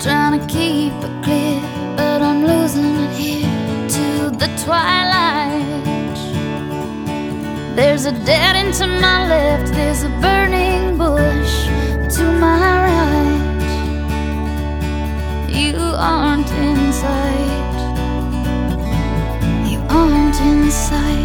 Trying to keep it clear, but I'm losing it here to the twilight. There's a dead end to my left, there's a burning bush to my right. You aren't in sight, you aren't in sight.